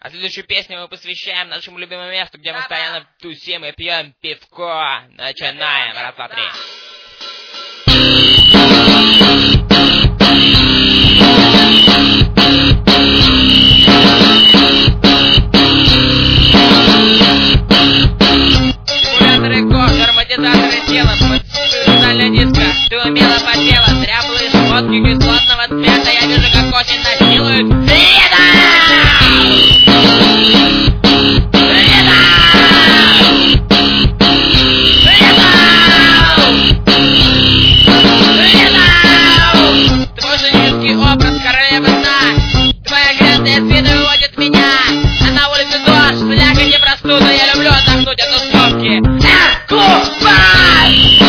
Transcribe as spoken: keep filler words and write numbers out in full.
А следующую песню мы посвящаем нашему любимому месту, где мы постоянно тусим и пьем пивко. Начинаем. Раз, два, три. Симуляторы кожи, ароматизаторы тела, специальная диска, ты умело потела, дряблые шмотки кислотного цвета, я вижу, как осень насилует лето! Лето! Лето! Твой женский образ королевы сна, твоя грязная спина выводит меня, а на улице дождь, слякоть и простуда, я люблю отдохнуть от тусовки. Купай!